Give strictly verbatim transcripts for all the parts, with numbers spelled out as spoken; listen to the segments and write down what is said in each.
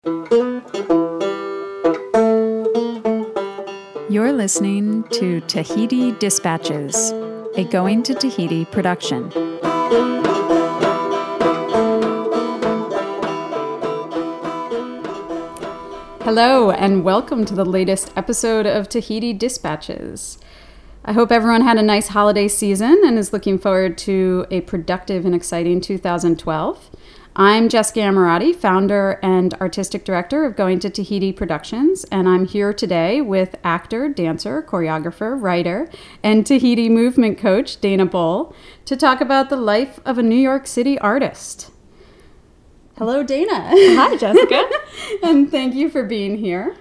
You're listening to Tahiti Dispatches, a Going to Tahiti production. Hello, and welcome to the latest episode of Tahiti Dispatches. I hope everyone had a nice holiday season and is looking forward to a productive and exciting two thousand twelve. I'm Jessica Amorati, founder and artistic director of Going to Tahiti Productions, and I'm here today with actor, dancer, choreographer, writer, and Tahiti movement coach Dana Bohl to talk about the life of a New York City artist. Hello, Dana. Hi, Jessica. And thank you for being here.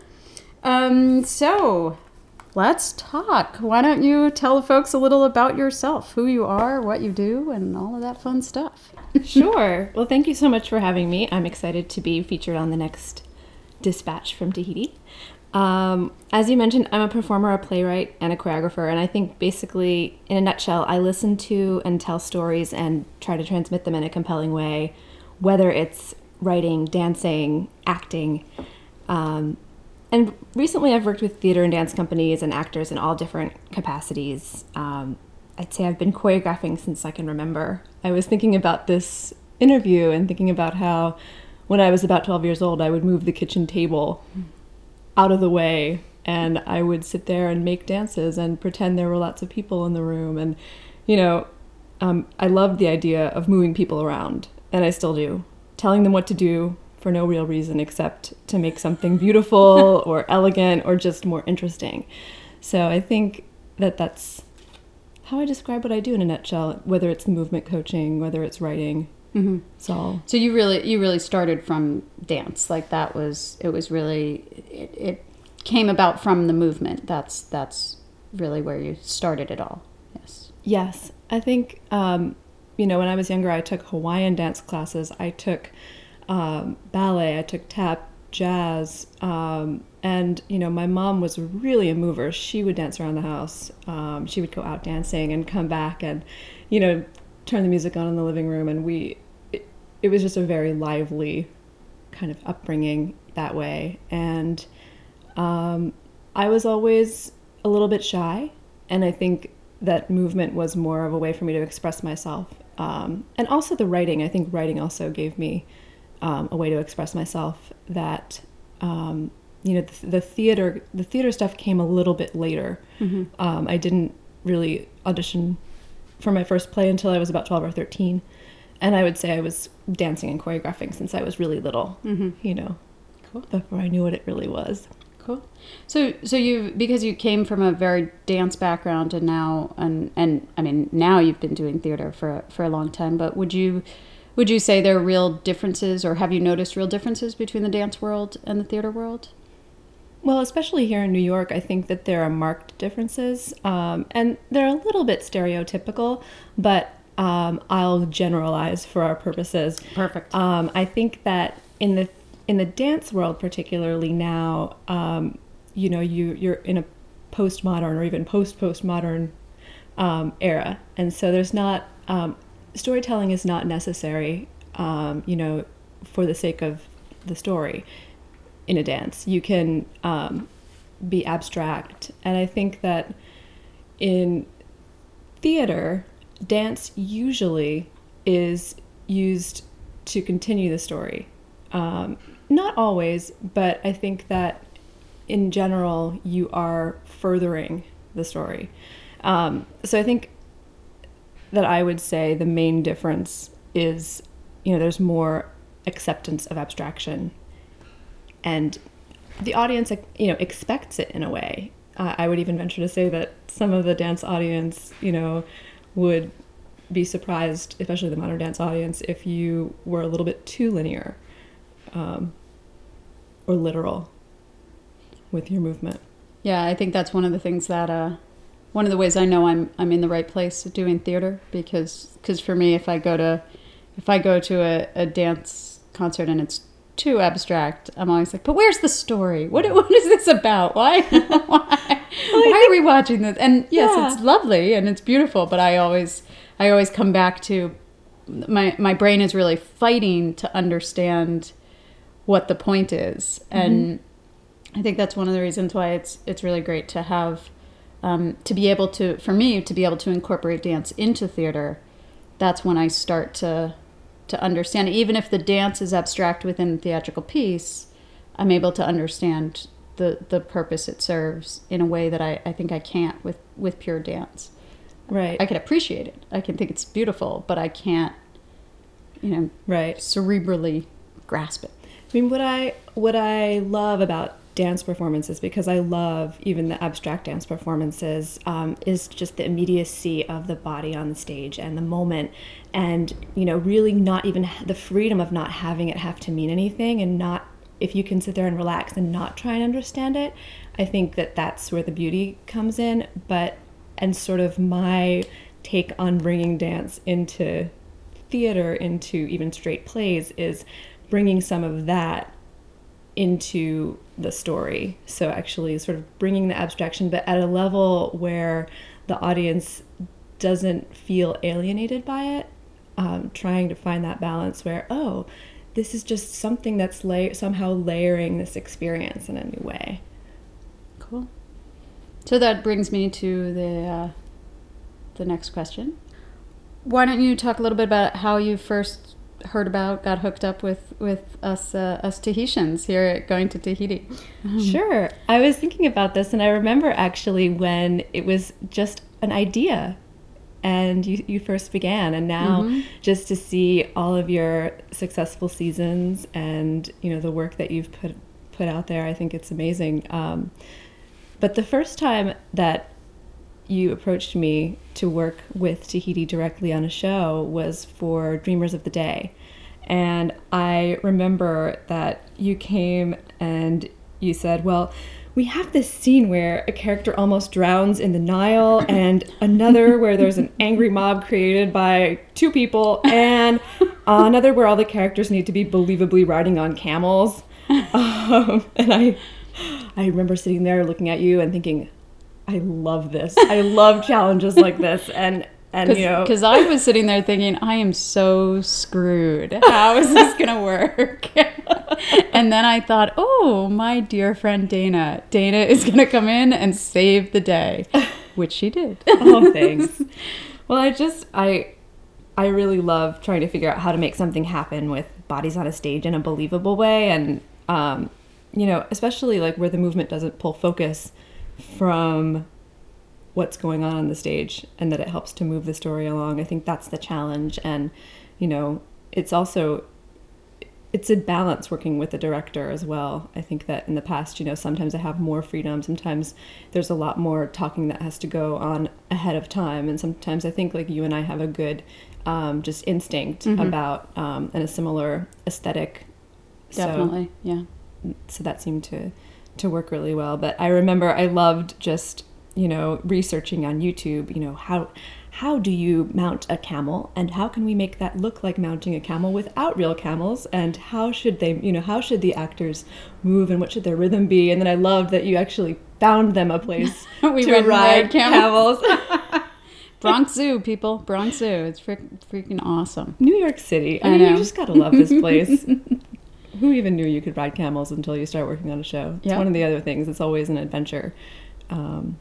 Um, so, let's talk. Why don't you tell the folks a little about yourself, who you are, what you do, and all of that fun stuff. Sure. Well, thank you so much for having me. I'm excited to be featured on the next dispatch from Tahiti. Um, as you mentioned, I'm a performer, a playwright, and a choreographer. And I think basically, in a nutshell, I listen to and tell stories and try to transmit them in a compelling way, whether it's writing, dancing, acting. Um, and recently I've worked with theater and dance companies and actors in all different capacities. Um, I'd say I've been choreographing since I can remember. I was thinking about this interview and thinking about how when I was about twelve years old, I would move the kitchen table out of the way and I would sit there and make dances and pretend there were lots of people in the room. And, you know, um, I loved the idea of moving people around, and I still do, telling them what to do for no real reason except to make something beautiful or elegant or just more interesting. So I think that that's how I describe what I do in a nutshell, whether it's movement coaching, whether it's writing. Mm-hmm. It's all. So you really you really started from dance. Like that was, it was really, it, it came about from the movement. That's that's really where you started it all. Yes. Yes. I think, um, you know, when I was younger, I took Hawaiian dance classes. I took um, ballet. I took tap, jazz. Um, and, you know, my mom was really a mover. She would dance around the house. Um, she would go out dancing and come back and, you know, turn the music on in the living room. And we, it, it was just a very lively kind of upbringing that way. And um, I was always a little bit shy. And I think that movement was more of a way for me to express myself. Um, and also the writing. I think writing also gave me um, a way to express myself that, um, you know, the, the theater, the theater stuff came a little bit later. Mm-hmm. Um, I didn't really audition for my first play until I was about twelve or thirteen. And I would say I was dancing and choreographing since I was really little, mm-hmm. you know, cool. Before I knew what it really was. Cool. So, so you, because you came from a very dance background and now, and, and I mean, now you've been doing theater for, for a long time, but would you, would you say there are real differences, or have you noticed real differences between the dance world and the theater world? Well, especially here in New York, I think that there are marked differences, um, and they're a little bit stereotypical, but um, I'll generalize for our purposes. Perfect. Um, I think that in the in the dance world, particularly now, um, you know, you you're in a postmodern or even post-postmodern um, era, and so there's not um, storytelling is not necessary, um, you know, for the sake of the story. In a dance, you can um, be abstract. And I think that in theater, dance usually is used to continue the story. Um, not always, but I think that in general, you are furthering the story. Um, so I think that I would say the main difference is, you know, there's more acceptance of abstraction. And the audience, you know, expects it in a way. Uh, I would even venture to say that some of the dance audience, you know, would be surprised, especially the modern dance audience, if you were a little bit too linear um, or literal with your movement. Yeah, I think that's one of the things that, uh, one of the ways I know I'm I'm in the right place doing theater, because because for me, if I go to if I go to a, a dance concert and it's too abstract, I'm always like, but where's the story? What what is this about? Why why, why are we watching this? And yes, yeah. It's lovely and it's beautiful, but I always I always come back to my my brain is really fighting to understand what the point is. Mm-hmm. And I think that's one of the reasons why it's it's really great to have, um, to be able to, for me, to be able to incorporate dance into theater. That's when I start to to understand it. Even if the dance is abstract within the theatrical piece, I'm able to understand the, the purpose it serves in a way that I, I think I can't with, with pure dance. Right. I can appreciate it. I can think it's beautiful, but I can't, you know, right. cerebrally grasp it. I mean, what I what I love about dance performances, because I love even the abstract dance performances, um, is just the immediacy of the body on the stage and the moment, and, you know, really not even the freedom of not having it have to mean anything, and not, if you can sit there and relax and not try and understand it, I think that that's where the beauty comes in. But, and sort of my take on bringing dance into theater, into even straight plays, is bringing some of that into the story. So actually sort of bringing the abstraction, but at a level where the audience doesn't feel alienated by it, um, trying to find that balance where, oh, this is just something that's la- somehow layering this experience in a new way. Cool. So that brings me to the uh, the next question. Why don't you talk a little bit about how you first heard about, got hooked up with with us uh, us Tahitians here at Going to Tahiti? Sure. I was thinking about this, and I remember actually when it was just an idea and you, you first began, and now mm-hmm. just to see all of your successful seasons and, you know, the work that you've put put out there, I think it's amazing. Um, but the first time that you approached me to work with Tahiti directly on a show was for Dreamers of the Day. And I remember that you came and you said, well, we have this scene where a character almost drowns in the Nile, and another where there's an angry mob created by two people, and another where all the characters need to be believably riding on camels. Um, and I, I remember sitting there looking at you and thinking, I love this. I love challenges like this. And, and you know, because I was sitting there thinking, I am so screwed. How is this going to work? And then I thought, oh, my dear friend Dana. Dana is going to come in and save the day, which she did. Oh, thanks. Well, I just, I, I really love trying to figure out how to make something happen with bodies on a stage in a believable way. And, um, you know, especially like where the movement doesn't pull focus from what's going on on the stage, and that it helps to move the story along. I think that's the challenge. And, you know, it's also, it's a balance working with the director as well. I think that in the past, you know, sometimes I have more freedom. Sometimes there's a lot more talking that has to go on ahead of time. And sometimes I think like you and I have a good um, just instinct mm-hmm. about um, and a similar aesthetic. Definitely, so, yeah. So that seemed to to work really well. But I remember I loved just, you know, researching on YouTube, you know, how how do you mount a camel, and how can we make that look like mounting a camel without real camels, and how should they, you know, how should the actors move, and what should their rhythm be? And then I loved that you actually found them a place we to ride camels. camels. Bronx Zoo, people. Bronx Zoo. It's freak, freaking awesome. New York City. I, I mean, know. You just gotta love this place. Who even knew you could ride camels until you start working on a show? It's yep. one of the other things. It's always an adventure. Um,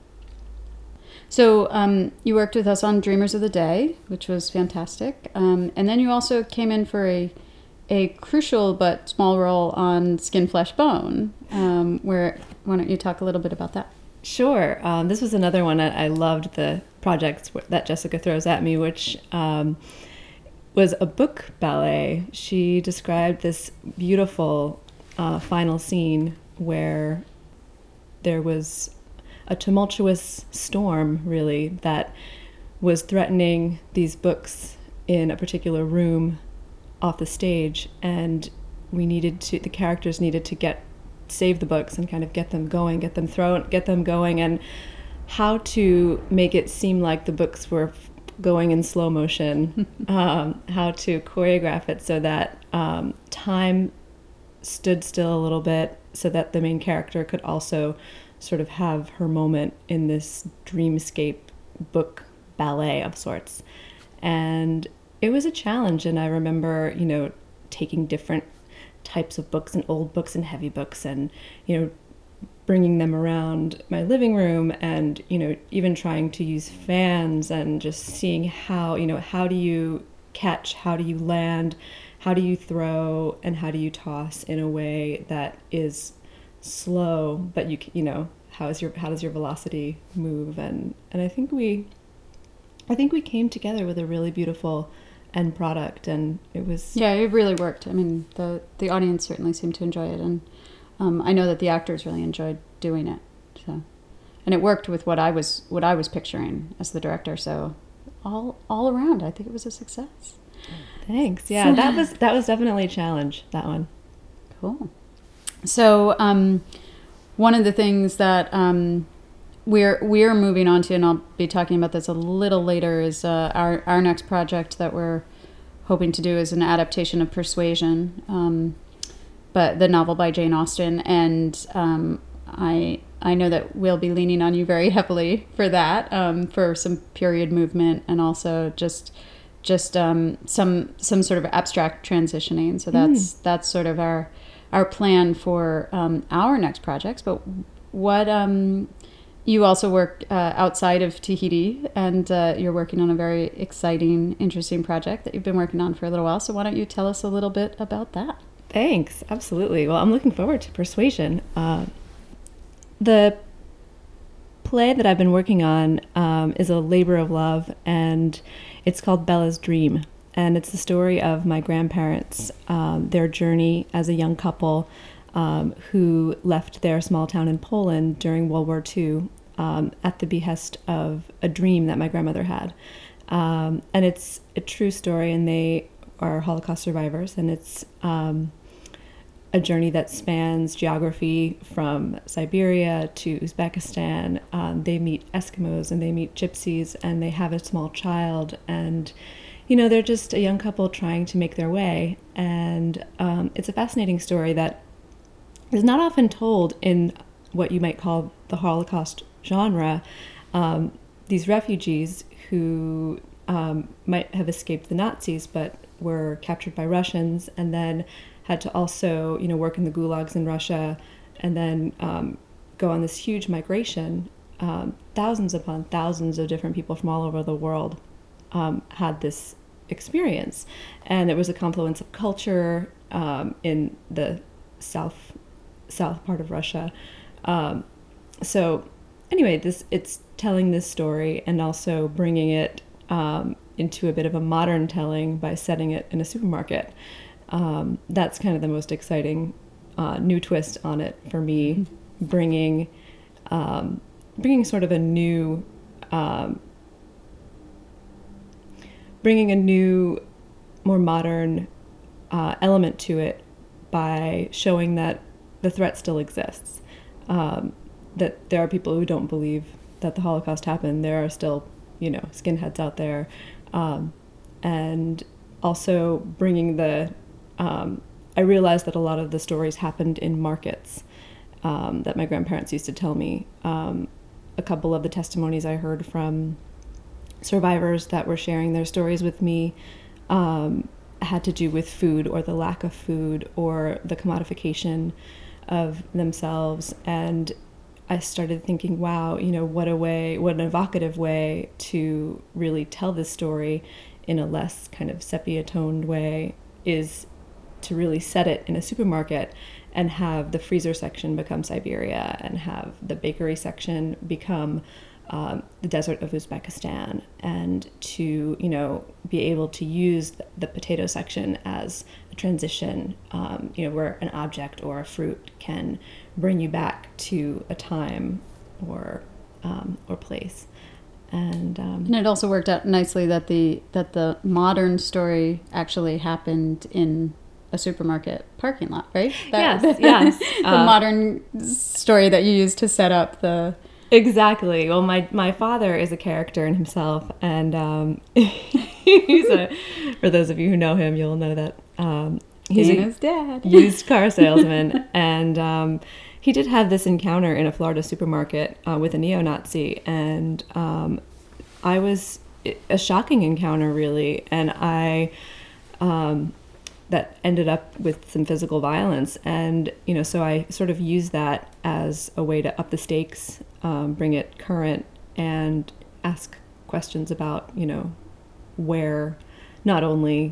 so um, you worked with us on Dreamers of the Day, which was fantastic. Um, and then you also came in for a a crucial but small role on Skin, Flesh, Bone, um, where, why don't you talk a little bit about that? Sure. Um, this was another one. I, I loved the projects that Jessica throws at me, which um, was a book ballet. She described this beautiful uh, final scene where there was a tumultuous storm, really, that was threatening these books in a particular room off the stage, and we needed to, the characters needed to get, save the books and kind of get them going, get them thrown, get them going, and how to make it seem like the books were going in slow motion, um, how to choreograph it so that um, time stood still a little bit, so that the main character could also sort of have her moment in this dreamscape book ballet of sorts. And it was a challenge, and I remember, you know, taking different types of books and old books and heavy books, and, you know, bringing them around my living room, and, you know, even trying to use fans and just seeing how, you know, how do you catch, how do you land, how do you throw, and how do you toss in a way that is slow, but you you know, how is your how does your velocity move? And and I think we I think we came together with a really beautiful end product, and it was yeah, it really worked. I mean, the the audience certainly seemed to enjoy it, and um, I know that the actors really enjoyed doing it. So, and it worked with what I was what I was picturing as the director. So, all all around, I think it was a success. Thanks. Yeah, that was that was definitely a challenge, that one. Cool. So, um, one of the things that um, we're we're moving on to, and I'll be talking about this a little later, is uh, our our next project that we're hoping to do is an adaptation of Persuasion, um, but the novel by Jane Austen, and um, I I know that we'll be leaning on you very heavily for that, um, for some period movement, and also just. just um, some some sort of abstract transitioning. So that's mm. that's sort of our our plan for um, our next projects. But what um, you also work uh, outside of Tahiti, and uh, you're working on a very exciting, interesting project that you've been working on for a little while. So why don't you tell us a little bit about that? Thanks. Absolutely. Well, I'm looking forward to Persuasion. Uh, the play that I've been working on um, is a labor of love, and it's called Bella's Dream, and it's the story of my grandparents, um, their journey as a young couple um, who left their small town in Poland during World War Two um, at the behest of a dream that my grandmother had. Um, and it's a true story, and they are Holocaust survivors, and it's um, a journey that spans geography from Siberia to Uzbekistan. Um, they meet Eskimos and they meet gypsies, and they have a small child, and you know, they're just a young couple trying to make their way. And um, it's a fascinating story that is not often told in what you might call the Holocaust genre. Um, these refugees who um, might have escaped the Nazis but were captured by Russians, and then had to also, you know, work in the gulags in Russia, and then um, go on this huge migration. Um, thousands upon thousands of different people from all over the world um, had this experience, and it was a confluence of culture um, in the south south part of Russia. Um, so, anyway, this it's telling this story and also bringing it um, into a bit of a modern telling by setting it in a supermarket. Um, that's kind of the most exciting uh, new twist on it for me, bringing um, bringing sort of a new um, bringing a new, more modern uh, element to it by showing that the threat still exists, um, that there are people who don't believe that the Holocaust happened. There are still, you know, skinheads out there, um, and also bringing the Um, I realized that a lot of the stories happened in markets um, that my grandparents used to tell me. Um, a couple of the testimonies I heard from survivors that were sharing their stories with me um, had to do with food, or the lack of food, or the commodification of themselves. And I started thinking, wow, you know, what a way, what an evocative way to really tell this story in a less kind of sepia-toned way is to really set it in a supermarket and have the freezer section become Siberia, and have the bakery section become um, the desert of Uzbekistan, and to, you know, be able to use the, the potato section as a transition, um, you know, where an object or a fruit can bring you back to a time or um, or place. And um, and it also worked out nicely that the that the modern story actually happened in a supermarket parking lot, right? That, yes, yes. the uh, modern story that you used to set up the... Exactly. Well, my, my father is a character in himself, and um, he's a, for those of you who know him, you'll know that um, he's Being a his dad. used car salesman, and um, he did have this encounter in a Florida supermarket uh, with a neo-Nazi, and um, I was a shocking encounter, really, and I... Um, that ended up with some physical violence. And, you know, so I sort of use that as a way to up the stakes, um, bring it current, and ask questions about, you know, where not only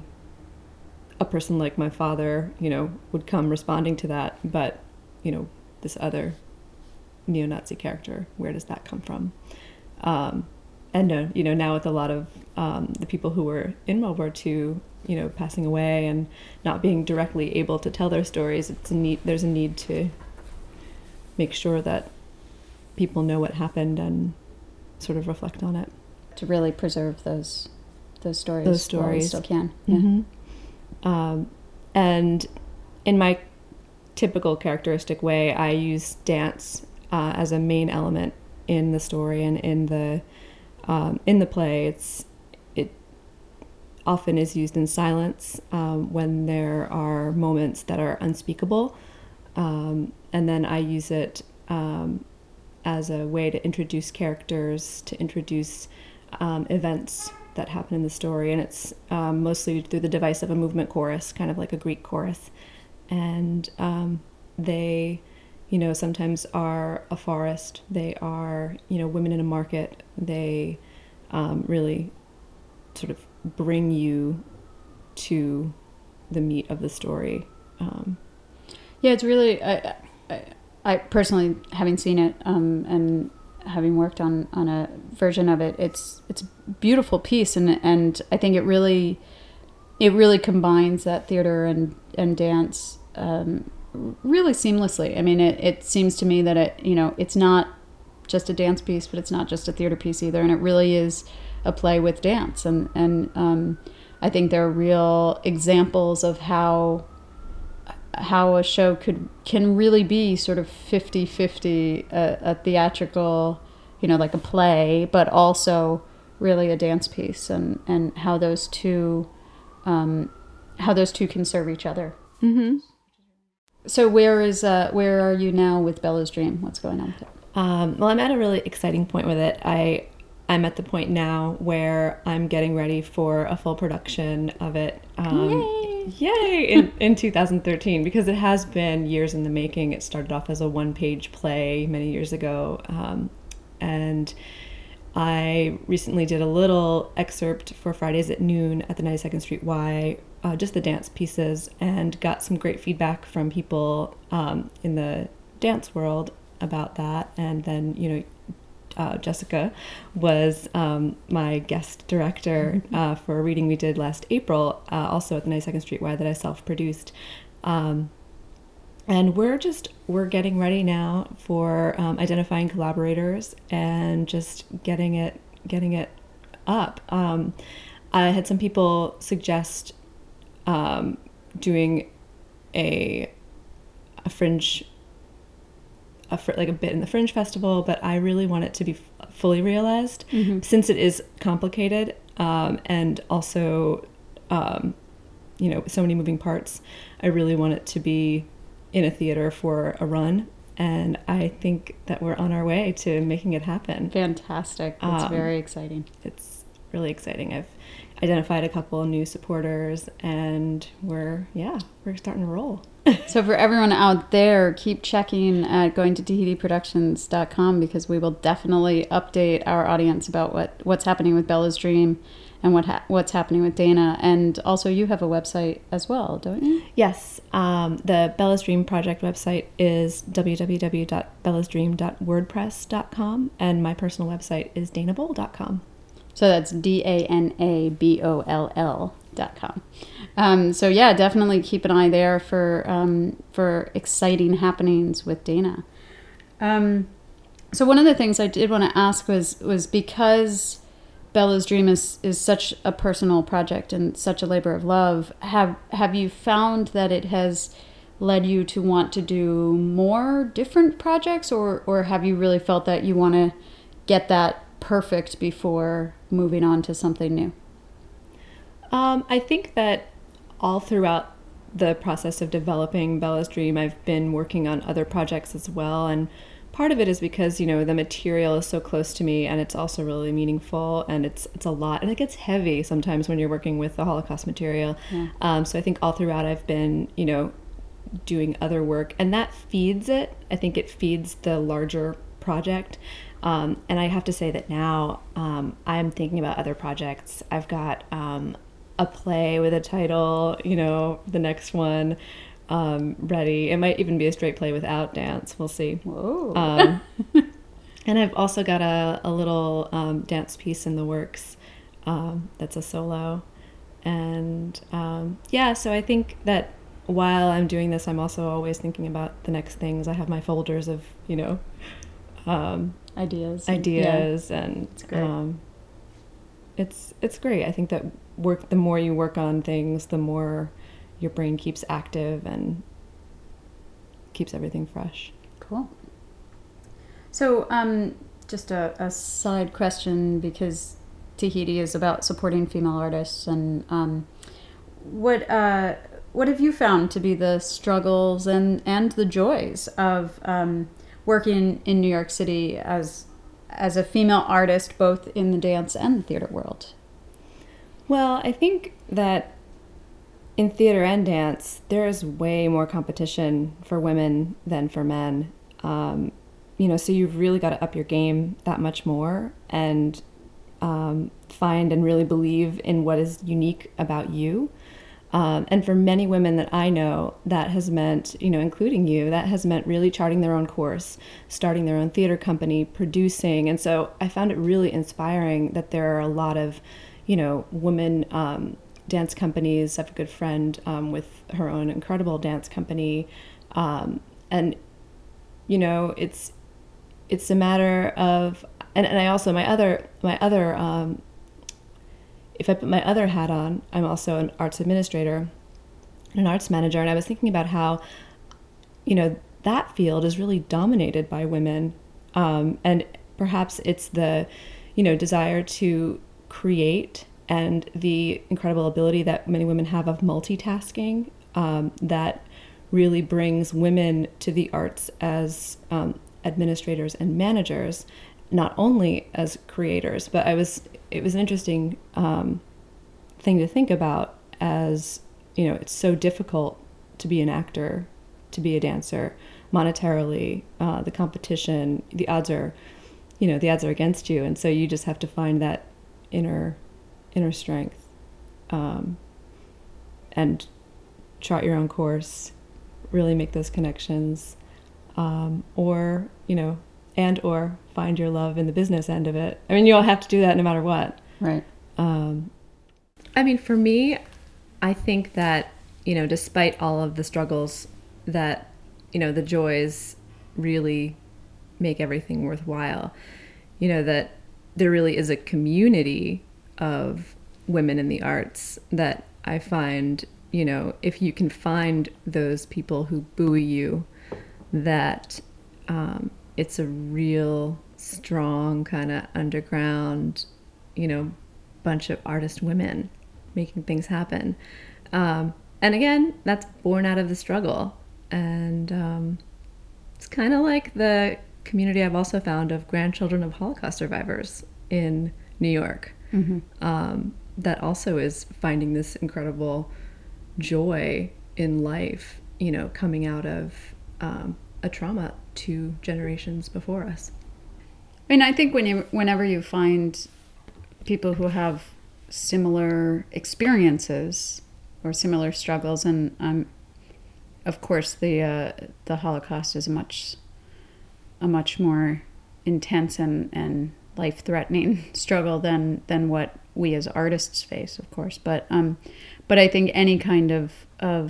a person like my father, you know, would come responding to that, but, you know, this other neo-Nazi character, where does that come from? Um, and, uh, you know, now with a lot of um, the people who were in World War Two, you know, passing away and not being directly able to tell their stories, it's a need, there's a need to make sure that people know what happened and sort of reflect on it. To really preserve those those stories. Those stories. While we still can. Yeah. Mm-hmm. Um, and in my typical characteristic way, I use dance uh, as a main element in the story and in the um, in the play. It's it often is used in silence um, when there are moments that are unspeakable, um, and then I use it um, as a way to introduce characters, to introduce um, events that happen in the story, and it's um, mostly through the device of a movement chorus, kind of like a Greek chorus. And um, they, you know, sometimes are a forest, they are, you know, women in a market, they um, really sort of bring you to the meat of the story. Um, yeah, it's really, I, I, I personally, having seen it um, and having worked on, on a version of it, it's it's a beautiful piece, and and I think it really it really combines that theater and and dance um, really seamlessly. I mean, it, it seems to me that it you know it's not just a dance piece, but it's not just a theater piece either, and it really is a play with dance, and and um, I think there are real examples of how how a show could can really be sort of fifty-fifty, a, a theatrical, you know, like a play, but also really a dance piece, and, and how those two um, how those two can serve each other. mm-hmm. So where is uh, where are you now with Bella's Dream? What's going on with it? Um, well, I'm at a really exciting point with it. I I'm at the point now where I'm getting ready for a full production of it. Um, Yay! Yay! In, in two thousand thirteen, because it has been years in the making. It started off as a one-page play many years ago, um, and I recently did a little excerpt for Fridays at Noon at the ninety-second Street Y, uh, just the dance pieces, and got some great feedback from people um, in the dance world about that. And then, you know, Uh, Jessica was um, my guest director uh, for a reading we did last April, uh, also at the ninety-second Street Y, that I self-produced. Um, and we're just, we're getting ready now for um, identifying collaborators and just getting it, getting it up. Um, I had some people suggest um, doing a, a fringe A fr- like a bit in the Fringe Festival, but I really want it to be f- fully realized, mm-hmm. since it is complicated um, and also, um, you know, so many moving parts. I really want it to be in a theater for a run, and I think that we're on our way to making it happen. Fantastic. That's um, very exciting. It's really exciting. I've identified a couple of new supporters, and we're, yeah, we're starting to roll. So for everyone out there, keep checking at going to tahiti productions dot com, because we will definitely update our audience about what, what's happening with Bella's Dream and what ha- what's happening with Dana. And also you have a website as well, don't you? Yes. Um, the Bella's Dream Project website is w w w dot bellas dream dot wordpress dot com, and my personal website is dana boll dot com. So that's D A N A B O L L dot com. Um, so yeah, definitely keep an eye there for um, for exciting happenings with Dana. Um, so one of the things I did want to ask was was because Bella's Dream is, is such a personal project and such a labor of love, have have you found that it has led you to want to do more different projects, or, or have you really felt that you want to get that perfect before moving on to something new? Um, I think that all throughout the process of developing Bella's Dream, I've been working on other projects as well. And part of it is because, you know, the material is so close to me, and it's also really meaningful, and it's it's a lot, and it gets heavy sometimes when you're working with the Holocaust material. Yeah. Um, so I think all throughout I've been, you know, doing other work, and that feeds it. I think it feeds the larger project. Um, and I have to say that now um, I'm thinking about other projects. I've got um, a play with a title, you know, the next one um, ready. It might even be a straight play without dance. We'll see. Whoa. Um, and I've also got a, a little um, dance piece in the works um, that's a solo. And um, yeah, so I think that while I'm doing this, I'm also always thinking about the next things. I have my folders of, you know, um, ideas ideas yeah. and it's great. Um, it's it's great. I think that work the more you work on things, the more your brain keeps active and keeps everything fresh. Cool. So um, just a, a side question, because Tahiti is about supporting female artists, and um, what uh, what have you found to be the struggles and, and the joys of um, working in New York City as as a female artist, both in the dance and the theater world? Well, I think that in theater and dance, there is way more competition for women than for men. Um, you know, so you've really got to up your game that much more, and um, find and really believe in what is unique about you. Um, and for many women that I know, that has meant, you know, including you, that has meant really charting their own course, starting their own theater company, producing. And so I found it really inspiring that there are a lot of, you know, women um, dance companies. I have a good friend um, with her own incredible dance company. Um, and, you know, it's it's a matter of, and, and I also, my other, my other, um, if I put my other hat on, I'm also an arts administrator and an arts manager. And I was thinking about how, you know, that field is really dominated by women. Um, and perhaps it's the, you know, desire to create and the incredible ability that many women have of multitasking um, that really brings women to the arts as um, administrators and managers, not only as creators. But I was, it was an interesting um, thing to think about, as, you know, it's so difficult to be an actor, to be a dancer, monetarily, uh, the competition, the odds are, you know, the odds are against you. And so you just have to find that inner, inner strength um, and chart your own course, really make those connections, um, or, you know, and or find your love in the business end of it. I mean, you all have to do that no matter what. Right. Um, I mean, for me, I think that, you know, despite all of the struggles, that, you know, the joys really make everything worthwhile. You know, that there really is a community of women in the arts that I find, you know, if you can find those people who buoy you, that um, it's a real strong kind of underground, you know, bunch of artist women making things happen. Um, and again, that's born out of the struggle. And um, it's kind of like the community I've also found of grandchildren of Holocaust survivors in New York. Mm-hmm. Um, that also is finding this incredible joy in life, you know, coming out of um, a trauma two generations before us. I mean, I think when you, whenever you find people who have similar experiences or similar struggles, and um, of course the uh, the Holocaust is a much a much more intense and, and life-threatening struggle than than what we as artists face, of course. But um, but I think any kind of of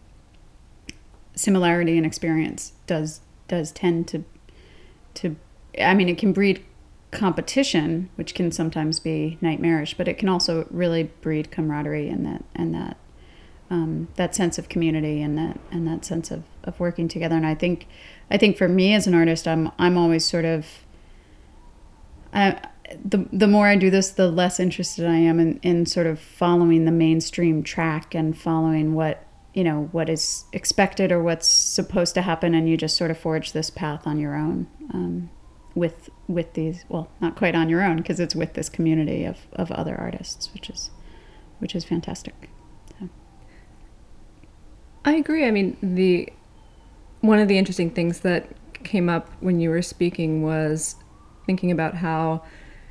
similarity in experience does does tend to to I mean, it can breed competition, which can sometimes be nightmarish, but it can also really breed camaraderie and that and that um, that sense of community and that and that sense of, of working together. And I think I think for me as an artist, I'm I'm always sort of I, the the more I do this, the less interested I am in, in sort of following the mainstream track and following what you know, what is expected or what's supposed to happen, and you just sort of forge this path on your own um, with with these, well, not quite on your own, because it's with this community of, of other artists, which is which is fantastic. So. I agree. I mean, the one of the interesting things that came up when you were speaking was thinking about how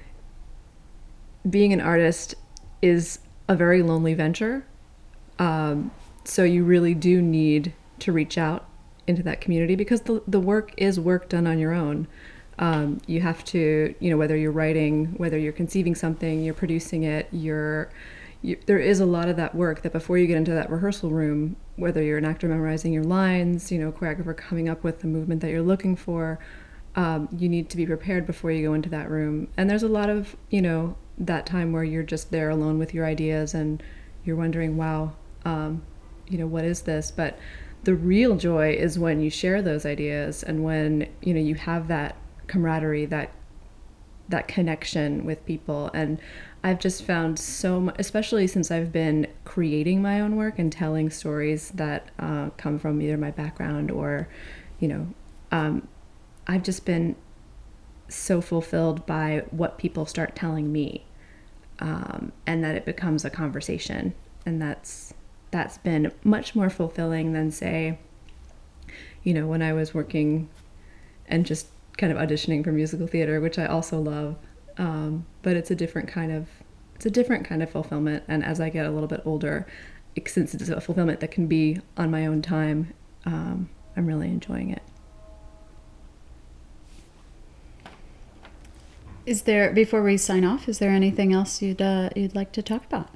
being an artist is a very lonely venture. Um, so you really do need to reach out into that community, because the the work is work done on your own. Um, you have to, you know, whether you're writing, whether you're conceiving something, you're producing it, you're, you, there is a lot of that work that before you get into that rehearsal room, whether you're an actor memorizing your lines, you know, choreographer coming up with the movement that you're looking for, um, you need to be prepared before you go into that room. And there's a lot of, you know, that time where you're just there alone with your ideas and you're wondering, wow, um, you know, what is this? But the real joy is when you share those ideas and when, you know, you have that camaraderie, that that connection with people. And I've just found so much, especially since I've been creating my own work and telling stories that uh, come from either my background or, you know, um, I've just been so fulfilled by what people start telling me, um, and that it becomes a conversation. And that's that's been much more fulfilling than, say, you know, when I was working and just kind of auditioning for musical theater, which I also love. Um, but it's a different kind of, it's a different kind of fulfillment. And as I get a little bit older, it, since it's a fulfillment that can be on my own time, um, I'm really enjoying it. Is there, before we sign off, is there anything else you'd uh, you'd like to talk about?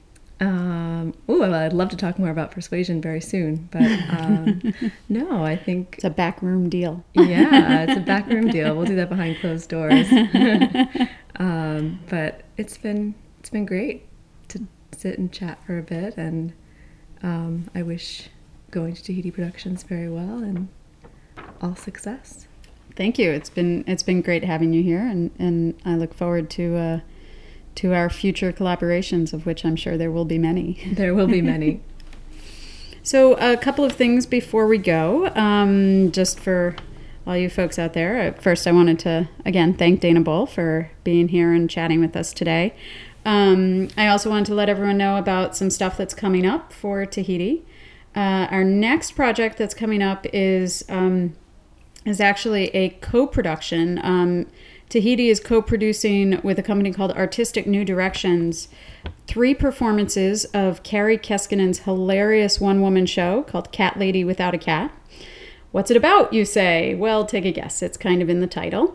Um, oh, well, I'd love to talk more about Persuasion very soon, but um, no, I think it's a backroom deal. Yeah, it's a backroom deal. We'll do that behind closed doors. um, but it's been it's been great to sit and chat for a bit, and um, I wish Going to Tahiti Productions very well and all success. Thank you. It's been it's been great having you here, and, and I look forward to. Uh, to our future collaborations, of which I'm sure there will be many. There will be many. So a couple of things before we go, um, just for all you folks out there. First, I wanted to, again, thank Dana Bull for being here and chatting with us today. Um, I also wanted to let everyone know about some stuff that's coming up for Tahiti. Uh, our next project that's coming up is, um, is actually a co-production. Um, Tahiti is co-producing with a company called Artistic New Directions three performances of Kari Keskinen's hilarious one-woman show called Cat Lady Without a Cat. What's it about, you say? Well, take a guess. It's kind of in the title.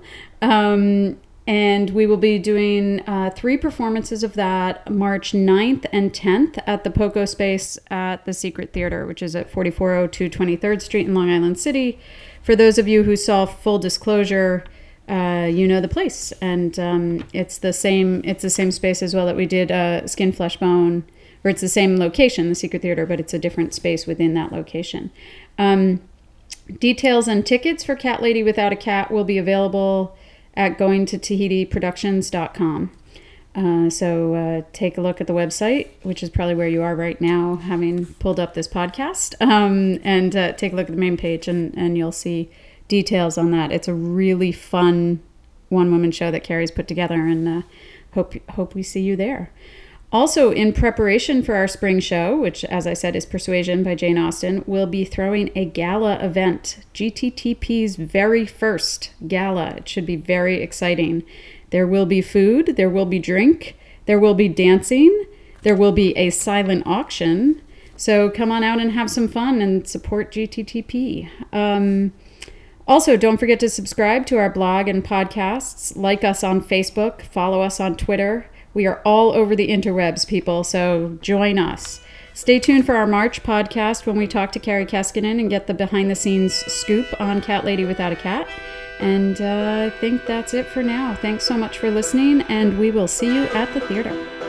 Um, and we will be doing uh, three performances of that March ninth and tenth at the Poco Space at the Secret Theater, which is at forty-four oh two twenty-third Street in Long Island City. For those of you who saw Full Disclosure, Uh, you know the place, and um, it's the same. It's the same space as well that we did uh, Skin, Flesh, Bone, or it's the same location, the Secret Theater, but it's a different space within that location. Um, details and tickets for Cat Lady Without a Cat will be available at going to tahiti productions dot com. Uh, so uh, take a look at the website, which is probably where you are right now, having pulled up this podcast, um, and uh, take a look at the main page, and, and you'll see details on that. It's a really fun one-woman show that Kari's put together, and uh, hope hope we see you there. Also, in preparation for our spring show, which, as I said, is Persuasion by Jane Austen, we'll be throwing a gala event, G T T P's very first gala. It should be very exciting. There will be food, there will be drink, there will be dancing, there will be a silent auction. So come on out and have some fun and support G T T P. Um, Also, don't forget to subscribe to our blog and podcasts, like us on Facebook, follow us on Twitter. We are all over the interwebs, people, so join us. Stay tuned for our March podcast when we talk to Kari Keskinen and get the behind-the-scenes scoop on Cat Lady Without a Cat. And uh, I think that's it for now. Thanks so much for listening, and we will see you at the theater.